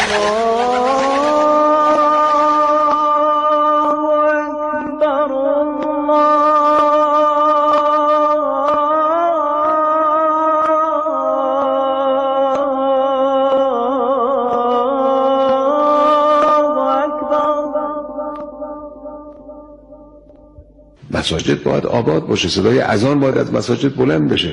مساجد باید آباد باشه، صدای اذان باید از مساجد بلند بشه.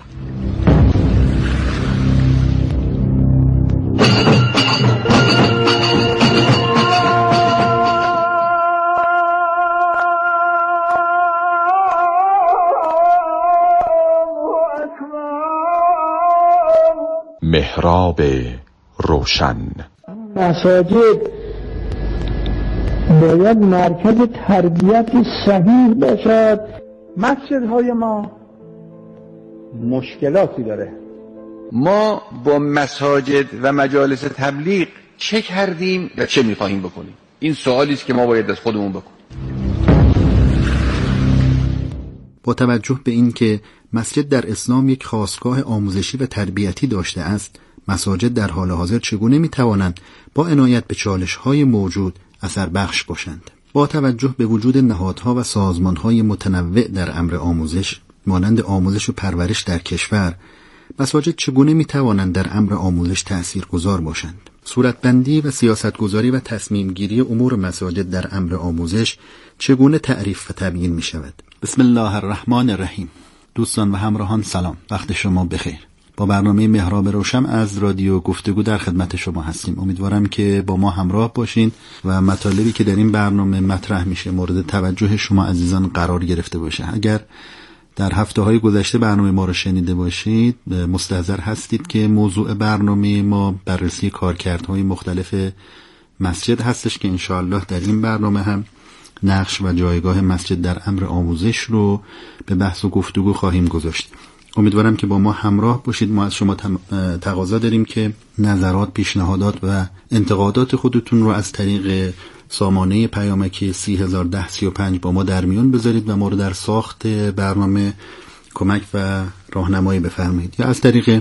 محراب روشن. مساجد باید مرکز تربیت صحیح باشد. مسجدهای ما مشکلاتی داره. ما با مساجد و مجالس تبلیغ چه کردیم و چه می‌خواهیم بکنیم؟ این سوالی است که ما باید از خودمون بکنیم. با توجه به این که مسجد در اسلام یک خاستگاه آموزشی و تربیتی داشته است، مساجد در حال حاضر چگونه می‌توانند با عنایت به چالش‌های موجود اثر بخش باشند؟ با توجه به وجود نهادها و سازمانهای متنوع در امر آموزش مانند آموزش و پرورش در کشور، مساجد چگونه میتوانند در امر آموزش تأثیرگذار باشند؟ صورتبندی و سیاستگذاری و تصمیم گیری امور مساجد در امر آموزش چگونه تعریف و تبیین می شود؟ بسم الله الرحمن الرحیم. دوستان و همراهان سلام، وقت شما بخیر. با برنامه محراب روشن از رادیو گفتگو در خدمت شما هستیم. امیدوارم که با ما همراه باشین و مطالبی که در این برنامه مطرح میشه مورد توجه شما عزیزان قرار گرفته باشه. اگر در هفته‌های گذشته برنامه ما رو شنیده باشید، مستحضر هستید که موضوع برنامه ما بررسی کارکردهای مختلف مسجد هستش که انشاءالله در این برنامه هم نقش و جایگاه مسجد در امر آموزش رو به بحث و گفتگو خواهیم گذاشت. امیدوارم که با ما همراه باشید. ما از شما تقاضا داریم که نظرات، پیشنهادات و انتقادات خودتون رو از طریق سامانه پیامکی 301035 با ما در میون بذارید و ما رو در ساخت برنامه کمک و راهنمایی بفرمایید، یا از طریق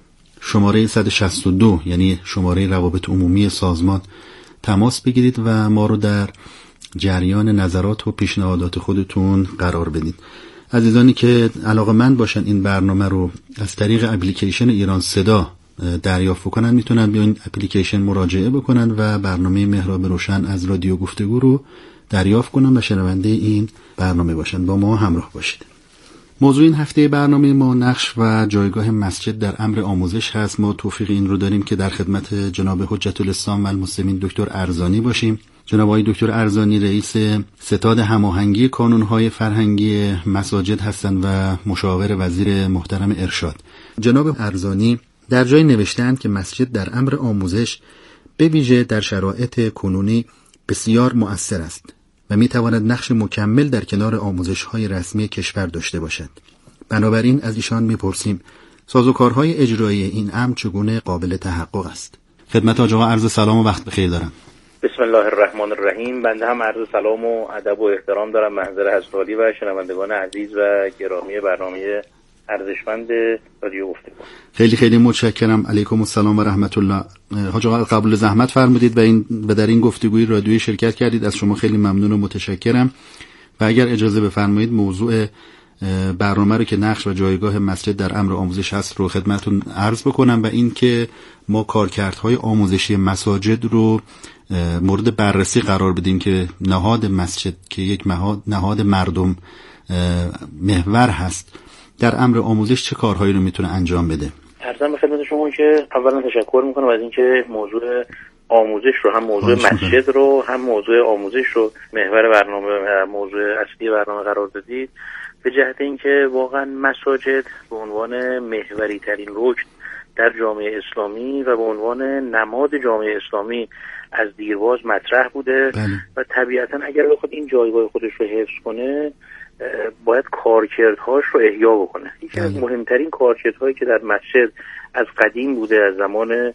شماره 162 یعنی شماره روابط عمومی سازمان تماس بگیرید و ما رو در جریان نظرات و پیشنهادات خودتون قرار بدید. عزیزانی که علاقه‌مند باشن این برنامه رو از طریق اپلیکیشن ایران صدا دریافت کنن، میتونن به این اپلیکیشن مراجعه بکنن و برنامه محراب روشن از رادیو گفتگو رو دریافت کنن و شنونده این برنامه باشن. با ما همراه باشید. موضوع این هفته برنامه ما نقش و جایگاه مسجد در امر آموزش هست. ما توفیق این رو داریم که در خدمت جناب حجت الاسلام و المسلمین دکتر ارزانی باشیم. جناب آقای دکتر ارزانی رئیس ستاد هماهنگی کانون‌های فرهنگی مساجد هستند و مشاور وزیر محترم ارشاد. جناب ارزانی در جای نوشتند که مسجد در امر آموزش به ویژه در شرایط کنونی بسیار مؤثر است و می‌تواند نقش مکمل در کنار آموزش‌های رسمی کشور داشته باشد. بنابراین از ایشان می‌پرسیم سازوکارهای اجرایی این امر چگونه قابل تحقق است؟ خدمت آقا عرض سلام و وقت بخیر دارم. بسم الله الرحمن الرحیم. بنده هم عرض سلام و ادب و احترام دارم محضر حضرت عالی و شنوندگان عزیز و گرامی برنامه ارزشمند رادیو گفتگو. خیلی خیلی متشکرم. علیکم السلام و رحمت الله. حاج آقا قبول زحمت فرمودید و در این گفتگوی رادیویی شرکت کردید. از شما خیلی ممنون و متشکرم. و اگر اجازه بفرمایید موضوع برنامه رو که نقش و جایگاه مسجد در امر آموزش هست رو خدمتتون عرض بکنم و این که ما کارکردهای آموزشی مساجد رو مورد بررسی قرار بدیم که نهاد مسجد که یک نهاد مردم محور هست در امر آموزش چه کارهایی رو میتونه انجام بده. عرضم به خدمت شما که اولا تشکر میکنم از اینکه موضوع آموزش رو هم موضوع مسجد رو هم موضوع آموزش رو محور برنامه موضوع اصلی برنامه قرار دادید، به جهت اینکه واقعا مساجد به عنوان محوری ترین رکن در جامعه اسلامی و به عنوان نماد جامعه اسلامی از دیرباز مطرح بوده و طبیعتا اگر بخواد این جایگاه خودش رو حفظ کنه باید کارکردهاش رو احیا بکنه. یکی از مهمترین کارکردهایی که در مسجد از قدیم بوده، از زمان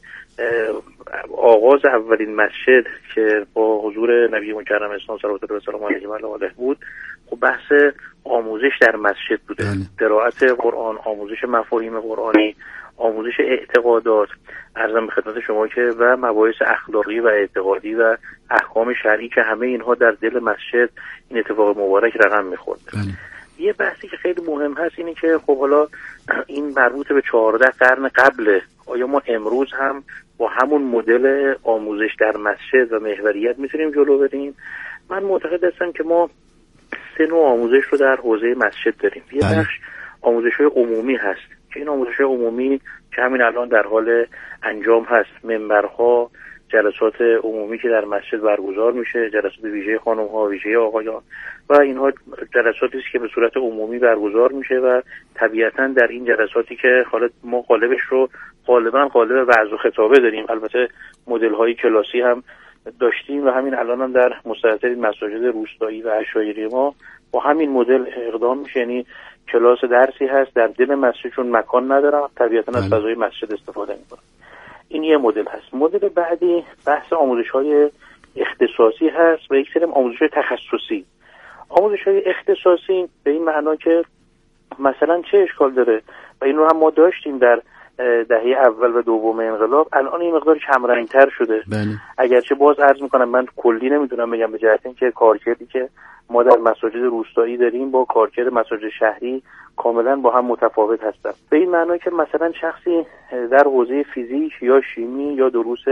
آغاز اولین مسجد که با حضور نبی مکرم اسلام صلوات الله و سلام علیه و آله بود، خب بحث آموزش در مسجد بوده. قرائت قرآن، آموزش مفاهیم قرآنی، آموزش اعتقادات، عرضم به خدمت شما که و مباحث اخلاقی و اعتقادی و احکام شرعی که همه اینها در دل مسجد این اتفاق مبارک رقم میخورده. یه بحثی که خیلی مهم هست اینه که خب حالا این مربوط به 14 قرن قبله، آیا ما امروز هم با همون مدل آموزش در مسجد و محوریت میتونیم جلو بریم؟ من معتقد هستم که ما 3 نوع آموزش رو در حوزه مسجد داریم. یه بخش آموزش‌های عمومی هست که این آموزش‌های عمومی که همین الان در حال انجام هست، منبرها، جلسات عمومی که در مسجد برگزار میشه، جلسات ویژه خانم‌ها، ویژه آقایان و اینها جلساتی است که به صورت عمومی برگزار میشه و طبیعتاً در این جلساتی که حالا ما قالبش رو غالباً قالب وعظ و خطابه داریم، البته مدل‌های کلاسی هم داشتیم و همین الان هم در مستعد مساجد روستایی و عشایری ما با همین مدل اقدام میشه، یعنی کلاس درسی هست در دل مسجد چون مکان ندارم طبیعتاً از فضای مسجد استفاده میکنم. این یه مدل هست. مدل بعدی بحث آموزش‌های اختصاصی هست و یک سری آموزش‌های تخصصی. آموزش‌های اختصاصی به این معنا که مثلا چه اشکال داره و این رو هم ما داشتیم در دهه اول و دوم انقلاب، الان این مقدار کمرنگ‌تر شده. اگرچه باز عرض میکنم من کلی نمیتونم بگم به جهت اینکه کارکردی که ما در مساجد روستایی داریم با کارکرد مساجد شهری کاملا با هم متفاوت هستن. به این معنی که مثلا شخصی در حوزه فیزیک یا شیمی یا دروس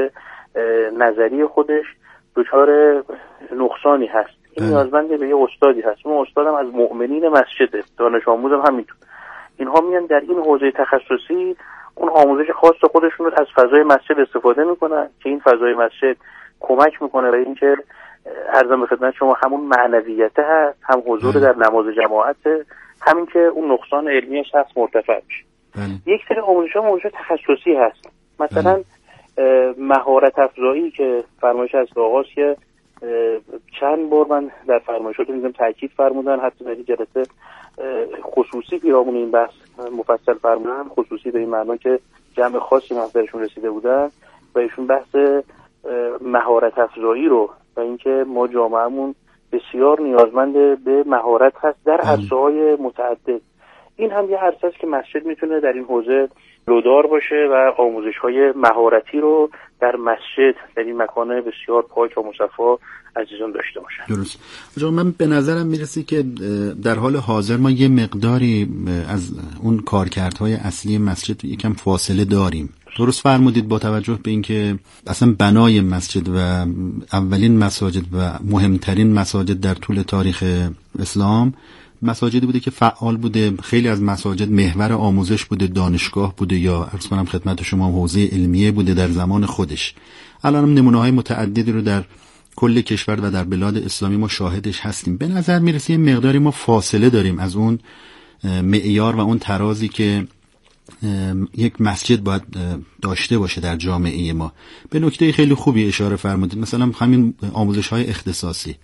نظری خودش دچار نقصانی هست، این نیازمند به یه استادی هست. من استادم از مؤمنین مسجده، دانش آموزم همینطور. اینها میان در این حوزه تخصصی اون آموزش خاص خودشون رو از فضای مسجد استفاده میکنن که این فضای مسجد کمک میکنه به اینکه عرضم به خدمت شما همون معنویت هست، هم حضور در نماز جماعت، همین که اون نقصان علمی شخص مرتفع میشه. یک سری آموزش تخصصی هست، مثلا مهارت افزایی که فرمایش از آغاز که چند بار من در فرمایشات میگم تاکید فرمودن، حتی در جلسه خصوصی پیرامون این بحث مفصل فرمودن، خصوصی به این معنا که جمع خاصی محضرشون رسیده بودن و ایشون بحث مهارت افزایی رو و اینکه ما جامعهمون بسیار نیازمند به مهارت هست در عرصه‌های متعدد. این هم یه عرصه است که مسجد میتونه در این حوزه لودار باشه و آموزش‌های مهارتی رو در مسجد در این مکان بسیار پاک و مصفا عزیزان داشته باشن. درست. من به نظرم میرسه که در حال حاضر ما یه مقداری از اون کارکردهای اصلی مسجد یکم فاصله داریم. درست فرمودید، با توجه به اینکه اصلا بنای مسجد و اولین مساجد و مهمترین مساجد در طول تاریخ اسلام مساجدی بوده که فعال بوده. خیلی از مساجد محور آموزش بوده، دانشگاه بوده یا عرض کنم خدمت شما حوزه علمیه بوده در زمان خودش. الان هم نمونه‌های متعددی رو در کل کشور و در بلاد اسلامی ما شاهدش هستیم. به نظر میرسه یه مقداری ما فاصله داریم از اون معیار و اون ترازی که یک مسجد باید داشته باشه در جامعه ما. به نکته خیلی خوبی اشاره فرمودید، مثلا همین آموزش‌های اختصاصی.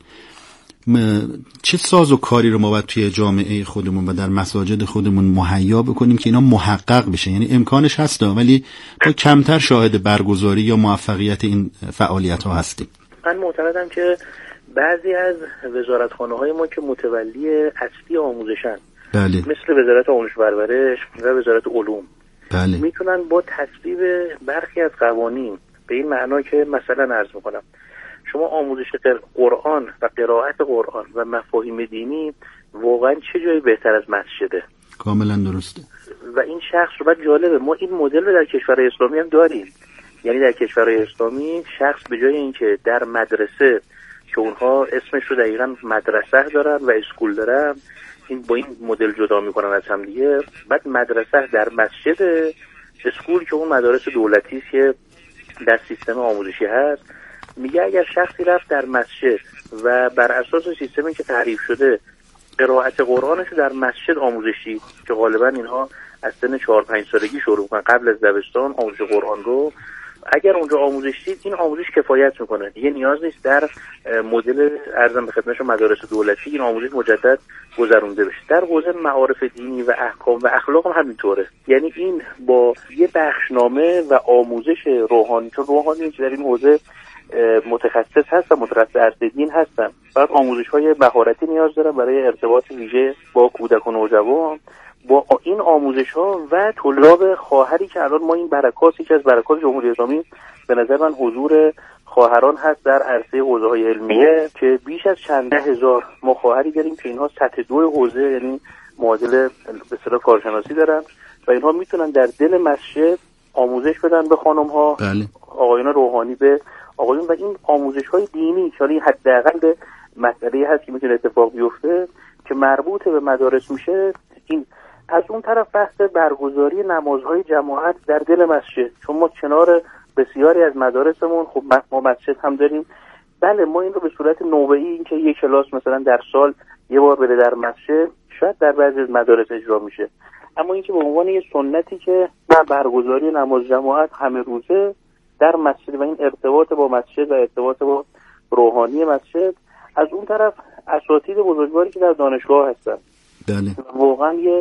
چه ساز و کاری رو ما باید توی جامعه خودمون و در مساجد خودمون مهیا بکنیم که اینا محقق بشه؟ یعنی امکانش هست ولی ما کمتر شاهد برگزاری یا موفقیت این فعالیت‌ها هستیم. من معتقدم که بعضی از وزارتخانه‌های ما که متولی اصلی آموزشن، بله، مثل وزارت آموزش و پرورش و وزارت علوم، بله، میتونن با تصویب برخی از قوانین به این معنا که مثلا عرض میکنم شما آموزش قرآن و قرائت قرآن و مفاهیم دینی واقعا چه جایی بهتر از مسجده؟ کاملا درسته. و این شخص رو بعد جالبه ما این مدل رو در کشورهای اسلامی هم داریم. یعنی در کشورهای اسلامی شخص به جای اینکه در مدرسه که اونها اسمش رو دقیقاً مدرسه دارن و اسکول دارن، این با این مدل جدا میکنن از هم دیگه. بعد مدرسه در مسجد، اسکول که اون مدارس دولتی است که در سیستم آموزشی هست، میگه اگر شخصی رفت در مسجد و بر اساس سیستمی که تعریف شده قرائت قرآنش در مسجد آموزشی که غالبا اینها از سن 4-5 سالگی شروع میکنن قبل از دبستان آموزش قرآن رو، اگر اونجا آموزش دید این آموزش کفایت میکنه، دیگه نیاز نیست در مدل ارزم به خدمتشون مدارس دولتی این آموزش مجدد گذرونده بشه. در حوزه معارف دینی و احکام و اخلاق هم همینطوره. یعنی این با یه بخشنامه و آموزش روحانی، چون روحانی که در این حوزه متخصص هست و متخصص عرصه دین هستن، بعد آموزش‌های مهارتی نیاز دارن برای ارتباط ویژه با کودک و نوجوان، با این آموزش‌ها و طلاب خواهری که الان ما این برکات، یکی از برکات جمهوری اسلامی به نظر من حضور خواهران هست در عرصه حوزه‌های علمیه که بیش از چند ده هزار ما خواهری داریم که اینها سطح 2 حوزه یعنی معادل به اصطلاح کارشناسی دارن و اینها میتونن در دل مسجد آموزش بدن به خانم‌ها، بله. آقایان روحانی به آقایون، و این آموزش‌های دینی که حداقل مسئله هست که میتونه اتفاق بیفته که مربوط به مدارس میشه. این از اون طرف بحث برگزاری نمازهای جماعت در دل مسجد، چون ما کنار بسیاری از مدارسمون خب ما مسجد هم داریم. بله ما این رو به صورت نوبه‌ای، این که یک کلاس مثلا در سال یه بار بده در مسجد، شاید در بعضی از مدارس اجرا میشه، اما این که به عنوان یه سنتی که برگزاری نماز جماعت همه روزه در مسجد و این ارتباط با مسجد و ارتباط با روحانی مسجد. از اون طرف اساتید بزرگواری که در دانشگاه هستن، بله. واقعا یه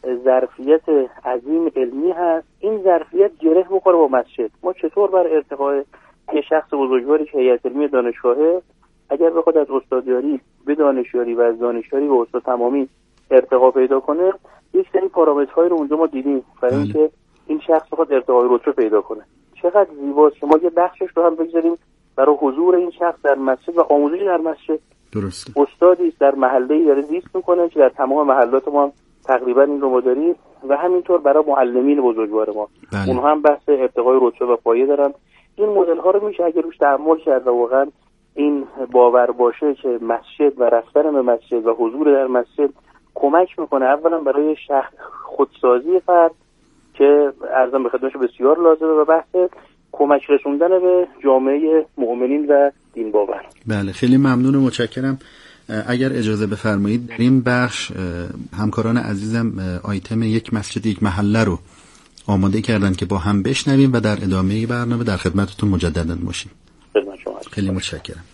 ظرفیت عظیم علمی هست، این ظرفیت گره بخوره با مسجد. ما چطور بر ارتقاء یه شخص بزرگواری که هیئت علمی دانشگاهه اگر بخواد از استادیاری به دانشیاری و از دانشیاری به استاد تمامی ارتقا پیدا کنه، یک سری پارامترهای رو اونجا ما دیدیم برای اینکه این شخص بخواد ارتقای رتبه پیدا کنه. چقدر زیباست که ما یه بخشش رو هم بگذاریم برای حضور این شخص در مسجد و آموزش در مسجد. درسته. استادی در محله‌ای داره زیست میکنه که در تمام محلات ما تقریبا این رو ما داریم و همینطور برای معلمین بزرگوار ما. بله. اونها هم بحث ارتقای رتبه و پایه دارن. این مدل ها رو میشه اگه روش تأمل کرد و واقعا این باور باشه که مسجد و رفتن به مسجد و حضور در مسجد کمک میکنه اولا برای خودسازی فرد که ارزم به خدمتش بسیار لازمه و بحث کمک رسوندن به جامعه مؤمنین و دین باور. بله خیلی ممنون و متشکرم. اگر اجازه بفرمایید در این بخش همکاران عزیزم آیتم یک مسجد یک محله رو آماده کردن که با هم بشنویم و در ادامه برنامه در خدمتتون مجددا باشیم. خیلی متشکرم.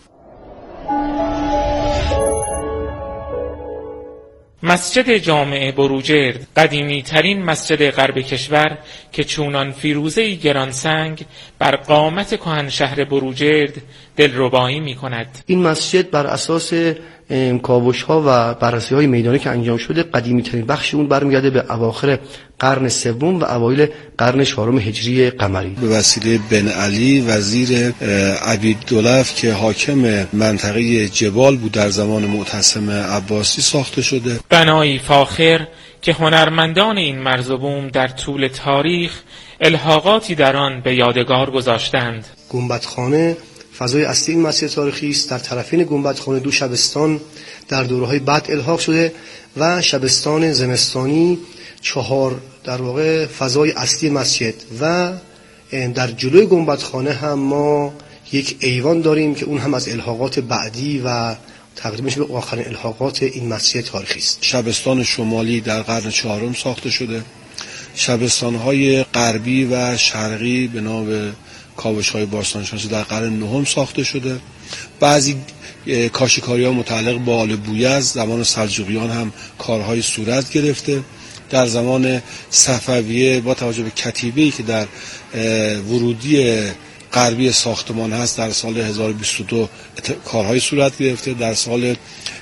مسجد جامع بروجرد قدیمی ترین مسجد غرب کشور که چونان فیروزه‌ای گرانسنگ بر قامت کهنشهر بروجرد دلربایی می کند. این مسجد بر اساس کاوش‌ها و بررسی‌های میدانی که انجام شده قدیمی ترین بخش اون برمیگرده به اواخر قرن سوم و اوایل قرن چهارم هجری قمری. به وسیله بن علی وزیر عبیدالدولف که حاکم منطقه جبال بود در زمان معتصم عباسی ساخته شده. بنایی فاخر که هنرمندان این مرز و بوم در طول تاریخ الحاقاتی در آن به یادگار گذاشتند. گنبدخانه فضای اصلی این مسجد تاریخی است. در طرفین گنبدخانه 2 شبستان در دوره‌های بعد الحاق شده و شبستان زمستانی 4 در واقع فضای اصلی مسجد و در جلوی گنبدخانه هم ما یک ایوان داریم که اون هم از الحاقات بعدی و تقریبا به آخرین الحاقات این مسجد تاریخی است. شبستان شمالی در قرن 4 ساخته شده. شبستان‌های غربی و شرقی به نام کاوش‌های باستانشناسی در قرن 9 ساخته شده. بعضی کاشی‌کاری‌ها متعلق به آل بویزد زمان سلجوقیان هم کارهای صورت گرفته. در زمان صفویه با توجه به کتیبه‌ای که در ورودی غربی ساختمان هست در سال 1022 کارهای صورت گرفته. در سال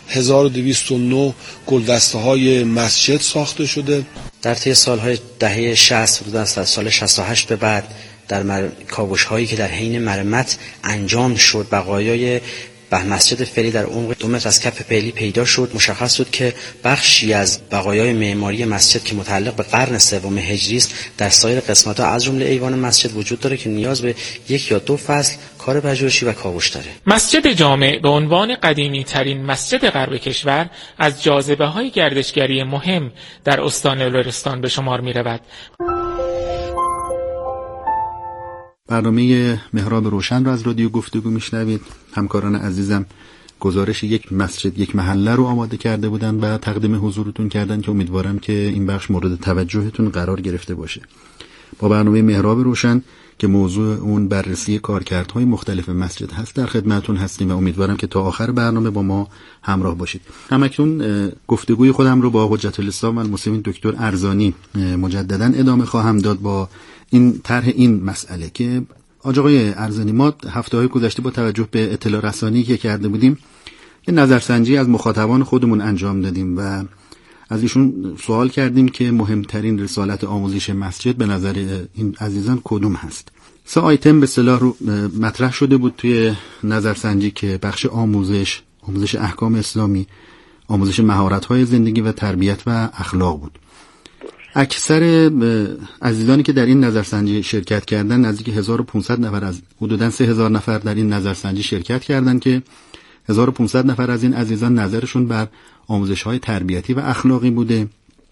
1209 گلدسته‌های مسجد ساخته شده. در طی سال‌های دهه 60 حدود از سال 68 به بعد در کاوش‌هایی که در حین مرمت انجام شد بقایای مسجد فعلی در عمق 2 متر از کف فعلی پیدا شد. مشخص شد که بخشی از بقایای معماری مسجد که متعلق به قرن 3 هجری است در سایر قسمت‌ها از جمله ایوان مسجد وجود داره که نیاز به 1 یا 2 فصل کار پژوهشی و کاوش داره. مسجد جامع به عنوان قدیمی ترین مسجد غرب کشور از جاذبه‌های گردشگری مهم در استان لرستان به شمار می‌رود. برنامه محراب روشن رو از رادیو گفتگو میشنوید. همکاران عزیزم گزارش یک مسجد یک محله رو آماده کرده بودن و تقدیم حضورتون کردن که امیدوارم که این بخش مورد توجهتون قرار گرفته باشه. با برنامه محراب روشن که موضوع اون بررسی کارکردهای مختلف مسجد هست در خدمتتون هستیم و امیدوارم که تا آخر برنامه با ما همراه باشید. همکنون گفتگوی خودم رو با حجت الاسلام المسلمین دکتر ارزانی مجددا ادامه خواهم داد با این طرح این مسئله که آقای ارزانی ما هفته‌های گذشته با توجه به اطلاع رسانی که کرده بودیم یه نظرسنجی از مخاطبان خودمون انجام دادیم و از ایشون سوال کردیم که مهمترین رسالت آموزش مسجد به نظر این عزیزان کدوم هست. 3 آیتم به اصطلاح مطرح شده بود توی نظرسنجی که بخش آموزش احکام اسلامی، آموزش مهارت‌های زندگی و تربیت و اخلاق بود. اکثر عزیزانی که در این نظرسنجی شرکت کردن، نزدیک 1500 نفر از حدوداً 3000 نفر در این نظرسنجی شرکت کردند که 1500 نفر از این عزیزان نظرشون بر آموزش‌های تربیتی و اخلاقی بوده.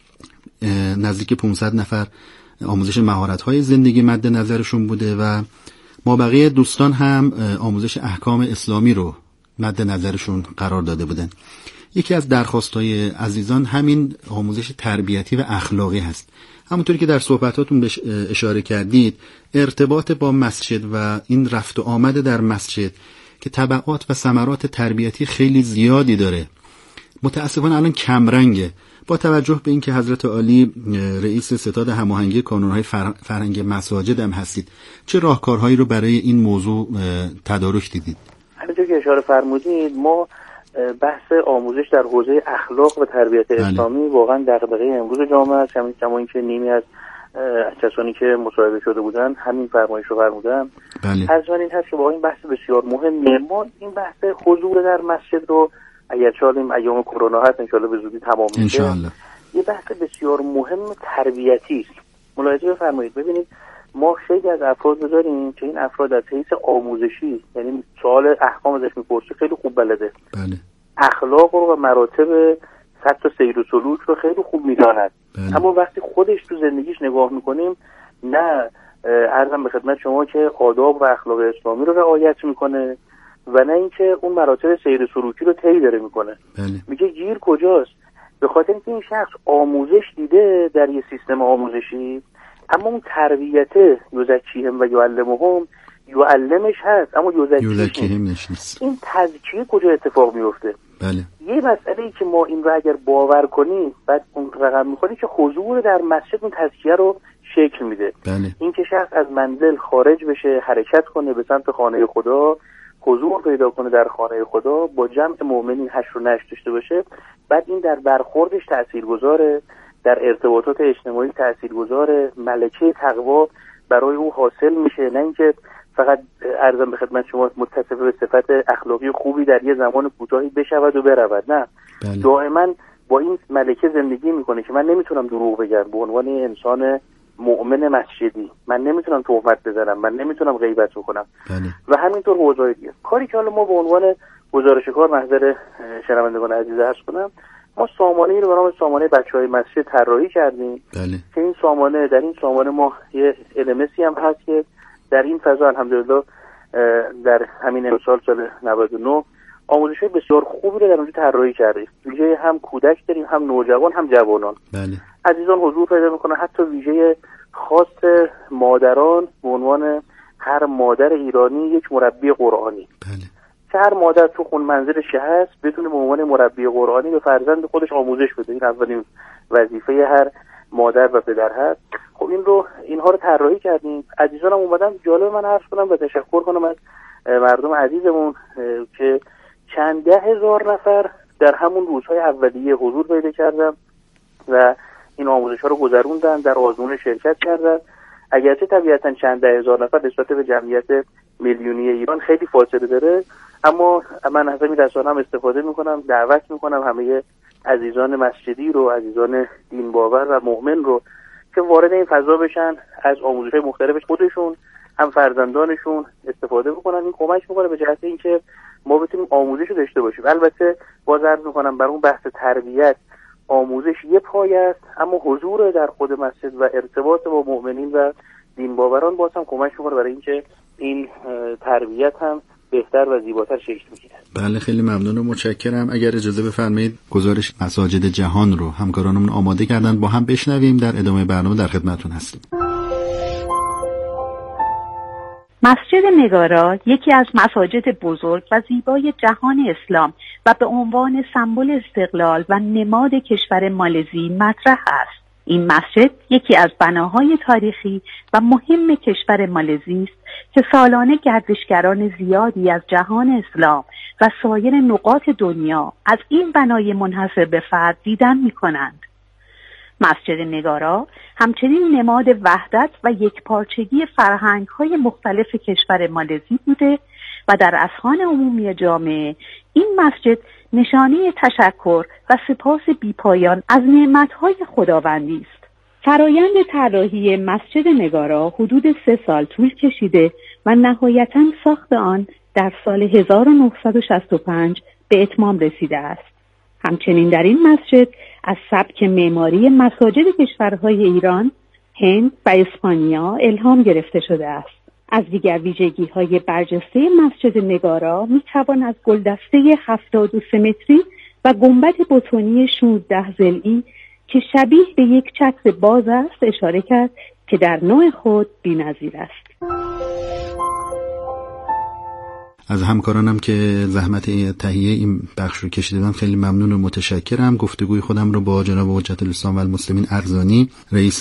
نزدیک 500 نفر آموزش مهارت‌های زندگی مد نظرشون بوده و ما بقیه دوستان هم آموزش احکام اسلامی رو مد نظرشون قرار داده بودن. یکی از درخواست‌های عزیزان همین آموزش تربیتی و اخلاقی هست. همونطوری که در صحبتاتون بهش اشاره کردید، ارتباط با مسجد و این رفت و آمد در مسجد که تبعات و ثمرات تربیتی خیلی زیادی داره، متاسفانه الان کمرنگه. با توجه به اینکه حضرت عالی رئیس ستاد هماهنگی کانون‌های فرهنگ مساجد هم هستید، چه راهکارهایی رو برای این موضوع تدارک دیدید؟ همونطور که اشاره فرمودید، ما بحث آموزش در حوزه اخلاق و تربیت اسلامی واقعا دغدغه امروز جامعه است. کما اینکه نیمی از کسانی که مصاحبه شده بودن همین فرمایش رو فرمودن. از این هست که واقعا این بحث بسیار مهمه. ما این بحث حضور در مسجد رو اگر چالیم ایام کرونا هست انشالله به زودی تمام میشه، یه بحث بسیار مهم تربیتی است. ملاحظه بفرمایید، ببینید ما خیلی از افراد داریم که این افراد از حیث آموزشی، یعنی سوال احکام ازش میپرسه خیلی خوب بلده، اخلاق رو و مراتب سطح سیر و سلوک رو خیلی خوب میداند، اما وقتی خودش تو زندگیش نگاه میکنیم نه عرضم به خدمت شما که آداب و اخلاق اسلامی رو رعایت میکنه و نه اینکه اون مراتب سیر سلوکی رو طی داره میکنه. میگه گیر کجاست؟ به خاطر اینکه این شخص آموزش دیده در یه سیستم آموزشی، اما اون تربیت یزکیهم و یعلمهم یعلمش هست اما یزکیهم نیست. این تزکیه کجا اتفاق میفته؟ یه مسئله که ما این رو اگر باور کنیم بعد اون رقم میخوری که حضور در مسجد اون تزکیه رو شکل میده. این که شخص از منزل خارج بشه، حرکت کنه به سمت خانه خدا، حضور پیدا کنه در خانه خدا، با جمع مؤمنین حشر و نشر داشته باشه، بعد این در برخوردش تاثیرگذاره، در ارتباطات اجتماعی تاثیرگذاره، ملکه تقوا برای او حاصل میشه، نه اینکه فقط عرضم به خدمت شما متصف به صفت اخلاقی خوبی در یه زمان کوتاهی بشود و برود، نه دائما با این ملکه زندگی میکنه که من نمیتونم دروغ بگم به عنوان انسان مؤمن مسجدی، من نمیتونم تهمت بزنم، من نمیتونم غیبت بکنم و همینطور حوزه‌های دیگه. کاری که حالا ما به عنوان گزارش کار محضر شنوندگان عزیز عرض کنم، ما سامانه‌ای رو به نام سامانه بچه‌های مسجد طراحی کردیم که این سامانه، در این سامانه ما یه LMSی هم هست که در این فضا الحمدلله در همین امسال سال 99 آموزش‌های بسیار خوبی رو در اونجا طراحی کردیم. ویژه هم کودک داریم، هم نوجوان، هم جوانان. عزیزان حضور پیدا می‌کنن، حتی ویژه خاص مادران به عنوان هر مادر ایرانی یک مربی قرآنی. که هر مادر تو خون منزلش هست بتونه به عنوان مربی قرآنی به فرزند خودش آموزش بده. این اولین وظیفه هر مادر و پدر هست. خب اینها رو طراحی کردیم. عزیزانم اومدن، جالب من عرض کنم و تشکر کنم از مردم عزیزمون که چند 10,000 نفر در همون روزهای اولیه حضور پیدا کردن و این آموزش‌ها رو گذروندن، در آزمون شرکت کردن. اگرچه طبیعتاً چند 10,000 نفر نسبت به جمعیت میلیونی ایران خیلی فاصله داره، اما من از همین رسانه هم استفاده میکنم، دعوت میکنم همه عزیزان مسجدی رو، عزیزان دین باور و مؤمن رو که وارد این فضا بشن، از آموزش‌های مختلفش خودشون هم فرزندانشون استفاده بکنن. این کمک میکنه به جهت اینکه ما بتونیم آموزش رو داشته باشیم. البته باز عرض میکنم بر اون بحث تربیت آموزش یه پایه است، اما حضور در خود مسجد و ارتباط با مؤمنین و دین باوران باز هم کمک میکنه برای اینکه این تربیت هم بهتر و زیباتر شکل میگیره. بله، خیلی ممنون و متشکرم. اگر اجازه بفرمایید گزارش مساجد جهان رو همکارانمون آماده کردن، با هم بشنویم. در ادامه برنامه در خدمتتون هستیم. مسجد نگارا یکی از مساجد بزرگ و زیبای جهان اسلام و به عنوان سمبل استقلال و نماد کشور مالزی مطرح است. این مسجد یکی از بناهای تاریخی و مهم کشور مالزی است که سالانه گردشگران زیادی از جهان اسلام و سایر نقاط دنیا از این بنای منحصر به فرد دیدن می‌کنند. مسجد نگارا همچنین نماد وحدت و یکپارچگی فرهنگ‌های مختلف کشور مالزی بوده و در اذهان عمومی جامعه این مسجد نشانه تشکر و سپاس بیپایان از نعمت‌های خداوندی است. فرایند طراحی مسجد نگارا حدود 3 سال طول کشیده و نهایتاً ساخت آن در سال 1965 به اتمام رسیده است. همچنین در این مسجد از سبک معماری مساجد کشورهای ایران، هند و اسپانیا الهام گرفته شده است. از دیگر ویژگی‌های برجسته مسجد نگارا می‌توان از گلدسته 73 متری و گنبد بتونی 16 ضلعی که شبیه به یک چتر باز است اشاره کرد که در نوع خود بی‌نظیر است. از همکارانم که زحمت تهیه این بخش رو کشیدن خیلی ممنون و متشکرم. گفتگوی خودم رو با جناب حجت الاسلام و المسلمین ارزانی، رئیس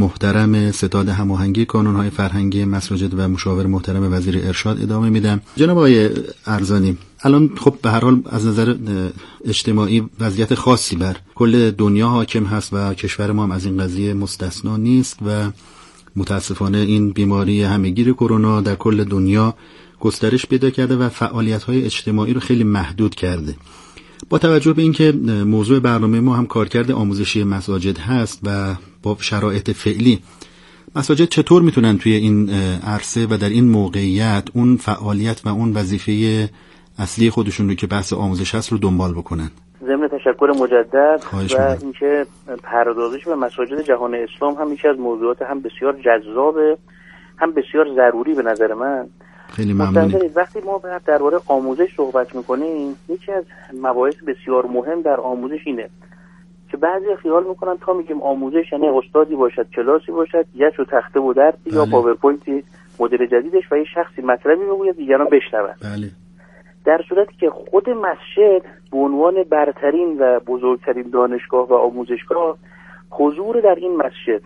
محترم ستاد هماهنگی کانون‌های فرهنگی مساجد و مشاور محترم وزیر ارشاد ادامه میدم. جناب آقای ارزانی، الان خب به هر حال از نظر اجتماعی وضعیت خاصی بر کل دنیا حاکم هست و کشور ما هم از این قضیه مستثنا نیست و متاسفانه این بیماری همهگیر کرونا در کل دنیا گسترش پیدا کرده و فعالیت‌های اجتماعی رو خیلی محدود کرده. با توجه به اینکه موضوع برنامه ما هم کارکرد آموزشی مساجد هست و با شرایط فعلی مساجد چطور میتونن توی این عرصه و در این موقعیت اون فعالیت و اون وظیفه اصلی خودشون رو که بحث آموزش هست رو دنبال بکنن؟ ضمن تشکر مجدد و اینکه پردازش به مساجد جهان اسلام هم یکی از موضوعات هم بسیار جذابه هم بسیار ضروری به نظر من. خیلی ممنونم. وقتی ما درباره آموزش صحبت میکنیم یکی از مباحث بسیار مهم در آموزش اینه که بعضی خیال میکنن تا میگیم آموزش یعنی استادی باشد، کلاسی باشد، گچ و تخته و درسی یا پاورپوینتی مدل جدیدش و یه شخصی مطلبی بگوید دیگران بشنون. بله. در صورتی که خود مسجد به عنوان برترین و بزرگترین دانشگاه و آموزشگاه حضور در این مسجد،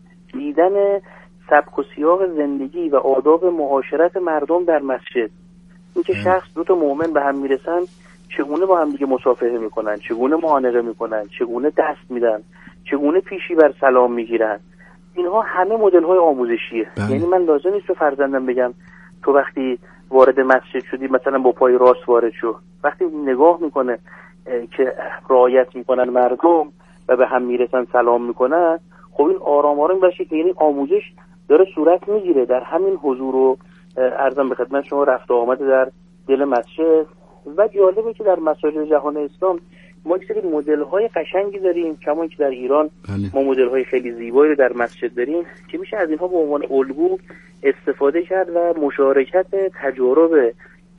دیدن سبک و سیاق زندگی و آداب معاشرت مردم در مسجد، اینکه شخص دو تا مؤمن به هم میرسن چگونه با هم دیگه مصافحه میکنن، چگونه معانقه میکنن، چگونه دست میدن، چگونه پیشی بر سلام میگیرن، اینها همه مدل های آموزشیه. یعنی من لازم نیست به فرزندم بگم تو وقتی وارد مسجد شدی مثلا با پای راست وارد شو. وقتی نگاه میکنه که رعایت میکنن مردم و به هم میرسن سلام میکنن، خب این آرام آرام باشه که یعنی آموزش داره صورت میگیره در همین حضور و عرضم به خدمت شما رفت و آمد در دل مسجد. و جالبه که در مساجد جهان اسلام ما یک سری مدل‌های قشنگی داریم، کما که در ایران ما مدل‌های خیلی زیبایی در مسجد داریم که میشه از اینها به عنوان الگو استفاده کرد و مشارکت تجارب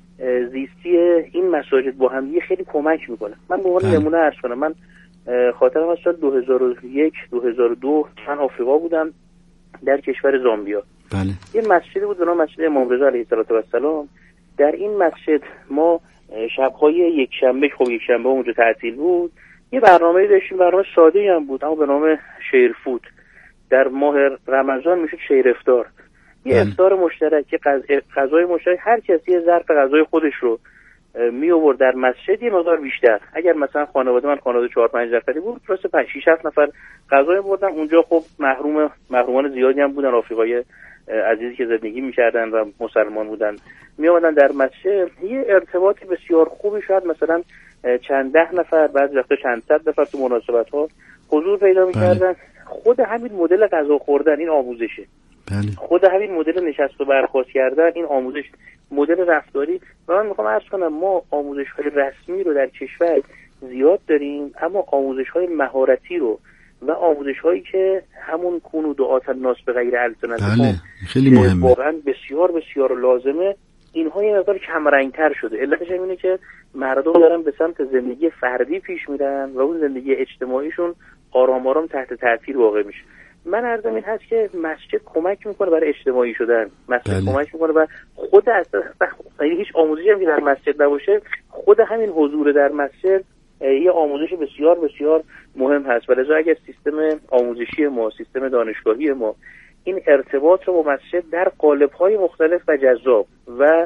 زیستی این مساجد با هم دیگه خیلی کمک میکنه. من به عنوان نمونه عرض کنم، من خاطرم از سال 2001 2002 من آفریقا بودم در کشور زامبیا. بله. یه مسجدی بود به نام مسجد امام رضا علیه السلام. در این مسجد ما شب‌های یکشنبه، خب یکشنبه اونجا تعطیل بود، یه برنامه‌ای داشتیم، برنامه ساده‌ای هم بود اما به نام شیر فود. در ماه رمضان میشد شیر افطار. یه افطار مشترک، یه غذای مشترک، هر کسی یه ظرف غذای خودش رو می آورد در مسجد یه مقدار بیشتر. اگر مثلا خانواده من خانواده 4-5 نفری بود، پس 5-6-7 نفر غذا بردن اونجا. خب محرومان زیادی هم بودن، آفریقایی عزیزی که زندگی می‌کردن و مسلمان بودن، می آمدن در مسجد. یه ارتباطی بسیار خوبی شد، مثلا چند ده نفر، بعضی وقتا چند صد نفر تو مناسبت‌ها حضور پیدا می‌کردن. خود همین مدل غذا خوردن این آموزشه. خود همین مدل نشست و برخاست کردن این آموزش، مدل رفتاری. و من میخوام عرض کنم ما آموزش‌های رسمی رو در کشور زیاد داریم، اما آموزش‌های مهارتی رو و آموزش‌هایی که همون کونو دعات الناس به غیر السنتهم خیلی مهمه، واقعا بسیار بسیار لازمه، اینها یه مقدار کمرنگ‌تر شده. علتش اینه که مردم دارن به سمت زندگی فردی پیش میرن و اون زندگی اجتماعیشون آرام آرام تحت تاثیر واقع میشه. من عرضم این هست که مسجد کمک میکنه برای اجتماعی شدن، مسجد کمک میکنه و خود اصلا هیچ آموزشی هم که در مسجد نباشه، خود همین حضور در مسجد یه آموزش بسیار بسیار مهم هست. ولذا اگر سیستم آموزشی ما، سیستم دانشگاهی ما این ارتباط رو با مسجد در قالب‌های مختلف و جذاب و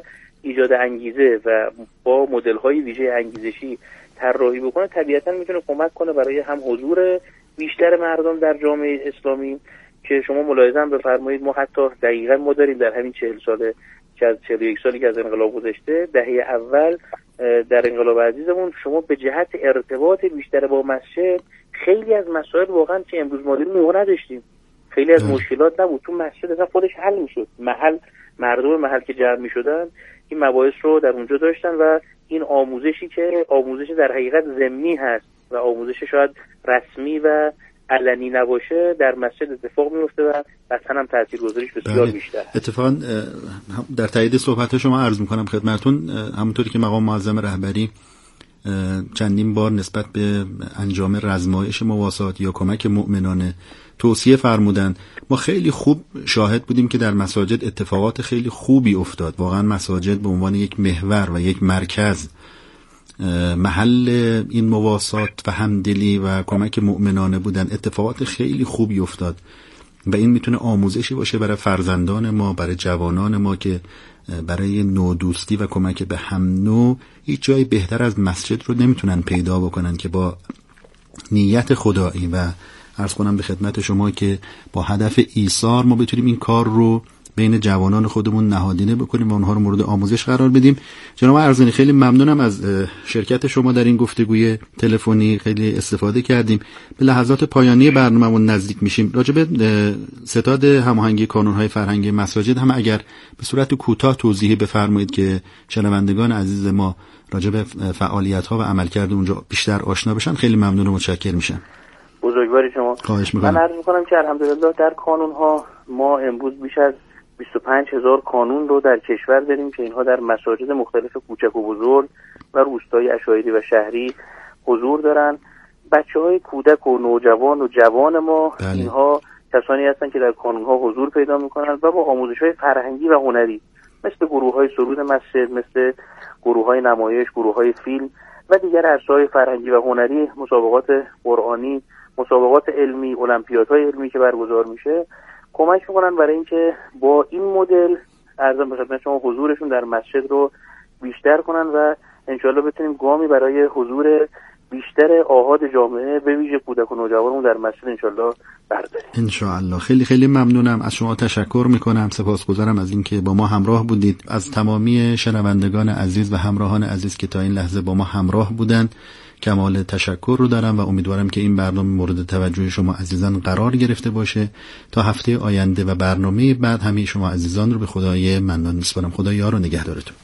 ایجاد انگیزه و با مدل‌های ویژه انگیزشی طراحی بکنه، طبیعتاً میتونه کمک کنه برای هم حضور بیشتر مردم در جامعه اسلامی که شما ملاحظه هم بفرمایید ما حتی دقیقاً ما داریم در همین 40 سال که از 41 سالی که از انقلاب گذشته، دهه اول در انقلاب عزیزمون شما به جهت ارتباط بیشتر با مسجد خیلی از مسائل واقعا که امروز ما داریم موقع نداشتیم، خیلی از مشکلات نبود، تو مسجد اصلا خودش حل میشد. مردم محل که جمع میشدن این مباحث رو در اونجا داشتن و این آموزشی که آموزش در حقیقت ضمنی هست و آموزش شاید رسمی و علنی نباشه در مسجد اتفاق میفته و قطعاً هم تاثیرگذاریش بسیار بیشتر. اتفاقاً در تایید صحبت شما عرض میکنم خدمتتون، همونطوری که مقام معظم رهبری چندین بار نسبت به انجام رزمایش مواسات یا کمک مؤمنانه توصیه فرمودن، ما خیلی خوب شاهد بودیم که در مساجد اتفاقات خیلی خوبی افتاد. واقعا مساجد به عنوان یک محور و یک مرکز، محل این مواسات و همدلی و کمک مؤمنانه بودن، اتفاقات خیلی خوبی افتاد و این میتونه آموزشی باشه برای فرزندان ما، برای جوانان ما که برای نودوستی و کمک به هم نوع هیچ جای بهتر از مسجد رو نمیتونن پیدا بکنن که با نیت خدایی و عرض کنم به خدمت شما که با هدف ایثار ما بتونیم این کار رو بین جوانان خودمون نهادینه بکنیم و اونها رو مورد آموزش قرار بدیم. جناب ارزانی خیلی ممنونم از شرکت شما در این گفتگوی تلفنی، خیلی استفاده کردیم. به لحظات پایانی برنامه‌مون نزدیک میشیم. راجع به ستاد هماهنگی کانون‌های فرهنگی مساجد هم اگر به صورت کوتاه توضیحی بفرمایید که شنوندگان عزیز ما راجع به فعالیت‌ها و عملکرد اونجا بیشتر آشنا بشن، خیلی ممنون و متشکر میشم. بزرگواری شما. خواهش می‌کنم. من عرض می‌کنم که الحمدلله در کانون‌ها ما امروز بیش از 25,000 کانون رو در کشور داریم که اینها در مساجد مختلف کوچک و بزرگ و روستای عشایری و شهری حضور دارن. بچه‌های کودک و نوجوان و جوان ما اینها کسانی هستن که در کانون‌ها حضور پیدا می‌کنن و با آموزش‌های فرهنگی و هنری مثل گروه‌های سرود مسجد، مثل گروه‌های نمایش، گروه‌های فیلم و دیگر عرصه‌های فرهنگی و هنری، مسابقات قرآنی، مسابقات علمی، المپیادهای علمی که برگزار میشه، کمک میکنن برای اینکه با این مدل ارزم به خدمت شما حضورشون در مسجد رو بیشتر کنن و انشاءالله بتونیم گامی برای حضور بیشتر آحاد جامعه به ویژه کودک و نوجوانمون در مسجد انشاءالله برداریم. انشاءالله. خیلی خیلی ممنونم از شما، تشکر میکنم، سپاسگزارم از اینکه با ما همراه بودید. از تمامی شنوندگان عزیز و همراهان عزیز که تا این لحظه با ما همراه بودند کمال تشکر رو دارم و امیدوارم که این برنامه مورد توجه شما عزیزان قرار گرفته باشه. تا هفته آینده و برنامه بعد همه شما عزیزان رو به خدای منان میسپارم. خدا یار و نگهدارتون.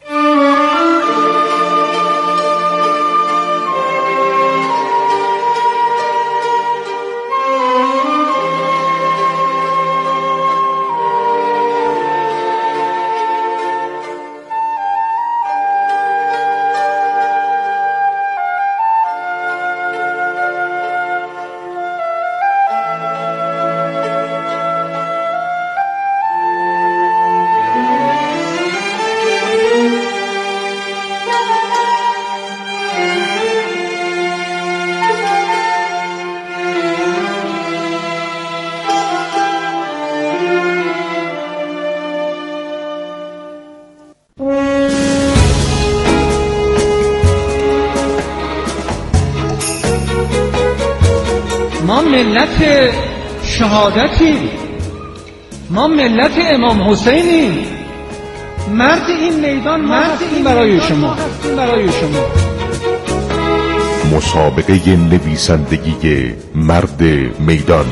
ما ملت شهادتیم، ما ملت امام حسینیم. مرد این میدان مرد این برای شما، این برای شما. مسابقه نویسندگی مرد میدان.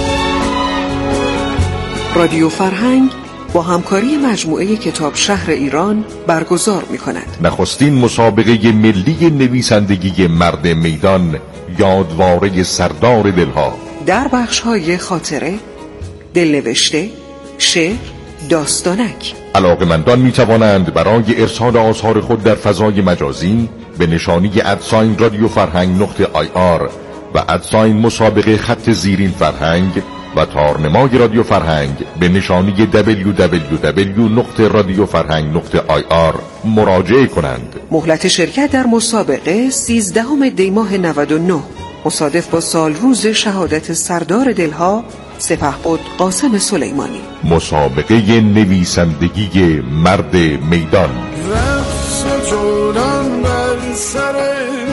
رادیو فرهنگ با همکاری مجموعه کتاب شهر ایران برگزار می‌کند. نخستین مسابقه ملی نویسندگی مرد میدان، یادواره سردار دلها، در بخش‌های خاطره، دلنوشته، شعر، داستانک. علاقه‌مندان می‌توانند برای ارسال آثار خود در فضای مجازی به نشانی ادساین رادیو فرهنگ .ir و ادساین مسابقه خط زیرین فرهنگ و تارنمای رادیو فرهنگ به نشانی www.radiofarhang.ir مراجعه کنند. مهلت شرکت در مسابقه 13 دی ماه 99 مصادف با سال روز شهادت سردار دلها سپهبد قاسم سلیمانی. مسابقه نویسندگی مرد میدان. رقص جولان بر سر